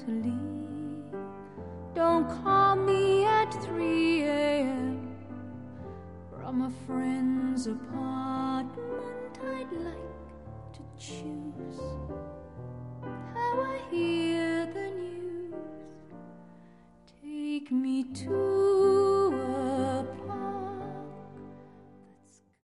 sleep. Don't call me at 3 a.m. from a friend's apartment.